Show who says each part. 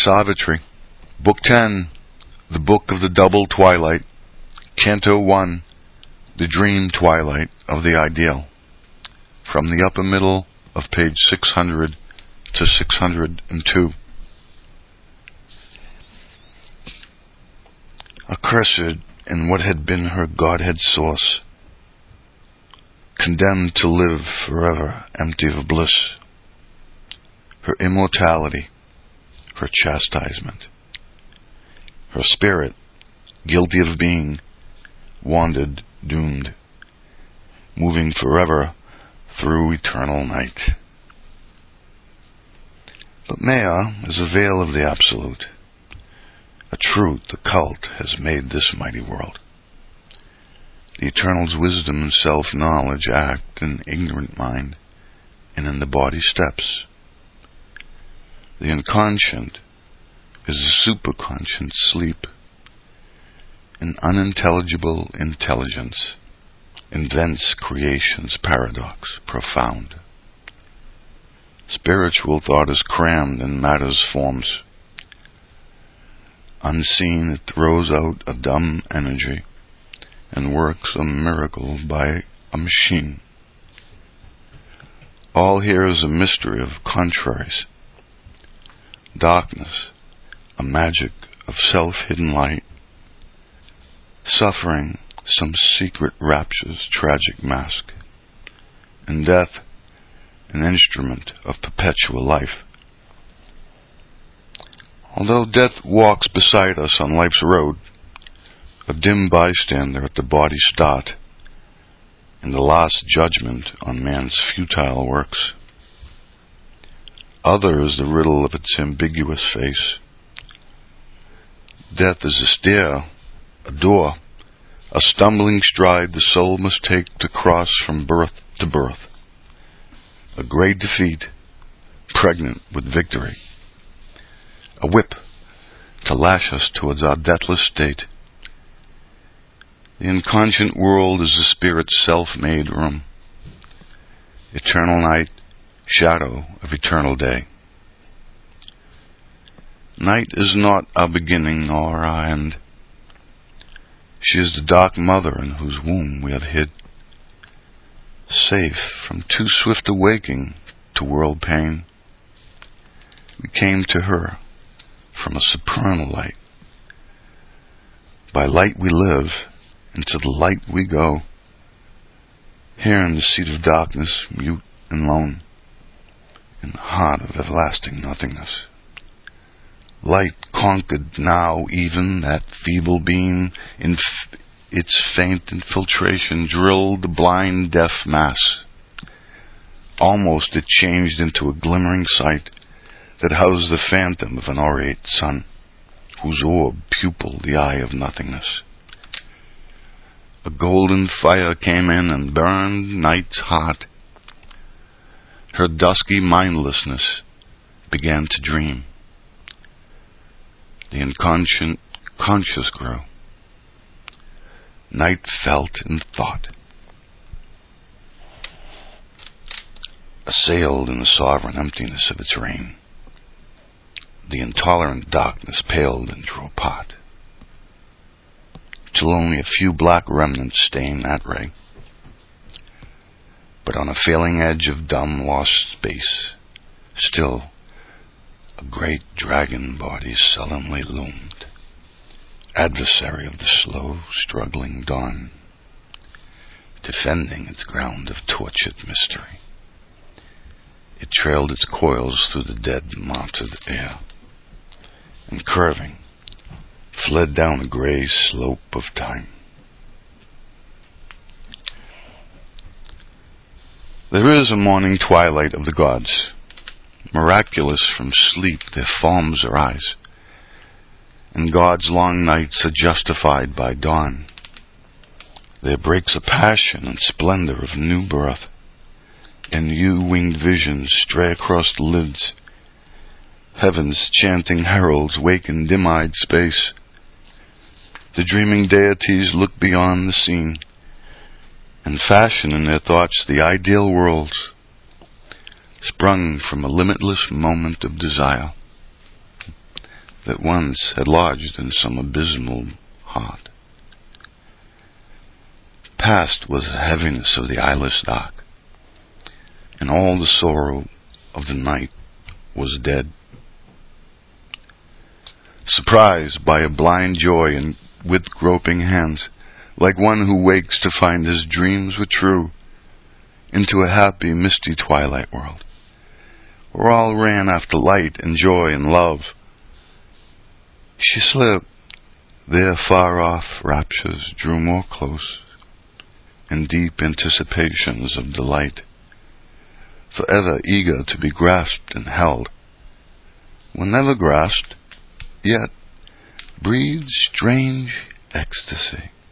Speaker 1: Savitri, Book 10, The Book of the Double Twilight, Canto 1, The Dream Twilight of the Ideal, from the upper middle of page 600 to 602. Accursed in what had been her Godhead source, condemned to live forever empty of bliss, her immortality, her chastisement, her spirit, guilty of being, wandered, doomed, moving forever through eternal night. But Maya is a veil of the Absolute, a truth the cult has made this mighty world. The Eternal's wisdom and self-knowledge act in the ignorant mind and in the body steps. The inconscient is the superconscient sleep. An unintelligible intelligence invents creation's paradox profound. Spiritual thought is crammed in matter's forms. Unseen, it throws out a dumb energy and works a miracle by a machine. All here is a mystery of contraries. Darkness, a magic of self-hidden light. Suffering, some secret rapture's tragic mask. And death, an instrument of perpetual life. Although death walks beside us on life's road, a dim bystander at the body's start, in the last judgment on man's futile works. Other is the riddle of its ambiguous face. Death is a stair, a door, a stumbling stride the soul must take to cross from birth to birth. A great defeat, pregnant with victory. A whip to lash us towards our deathless state. The inconscient world is the spirit's self-made room. Eternal night, shadow of eternal day. Night is not our beginning nor our end. She is the dark mother in whose womb we have hid. Safe from too swift a waking to world pain, we came to her from a supernal light. By light we live, and to the light we go. Here in the seat of darkness, mute and lone, in the heart of everlasting nothingness. Light conquered now even that feeble beam. In its faint infiltration drilled the blind deaf mass. Almost it changed into a glimmering sight that housed the phantom of an aureate sun, whose orb pupilled the eye of nothingness. A golden fire came in and burned night's heart. Her dusky mindlessness began to dream. The inconscient conscious grew. Night felt and thought. Assailed in the sovereign emptiness of its reign, the intolerant darkness paled and drew apart, till only a few black remnants stained that ray. But on a failing edge of dumb lost space, still a great dragon body sullenly loomed, adversary of the slow struggling dawn, defending its ground of tortured mystery. It trailed its coils through the dead martyred air, and curving, fled down a grey slope of time. There is a morning twilight of the gods. Miraculous from sleep their forms arise, and God's long nights are justified by dawn. There breaks a passion and splendor of new birth, and you-winged visions stray across the lids. Heaven's chanting heralds wake in dim-eyed space. The dreaming deities look beyond the scene, and fashion in their thoughts the ideal worlds, sprung from a limitless moment of desire. that once had lodged in some abysmal heart. Past was the heaviness of the eyeless dark, and all the sorrow of the night was dead. Surprised by a blind joy and with groping hands, like one who wakes to find his dreams were true, into a happy, misty twilight world, where all ran after light and joy and love, she slipped. There far-off raptures drew more close, and deep anticipations of delight, forever eager to be grasped and held, were never grasped, yet breathed strange ecstasy.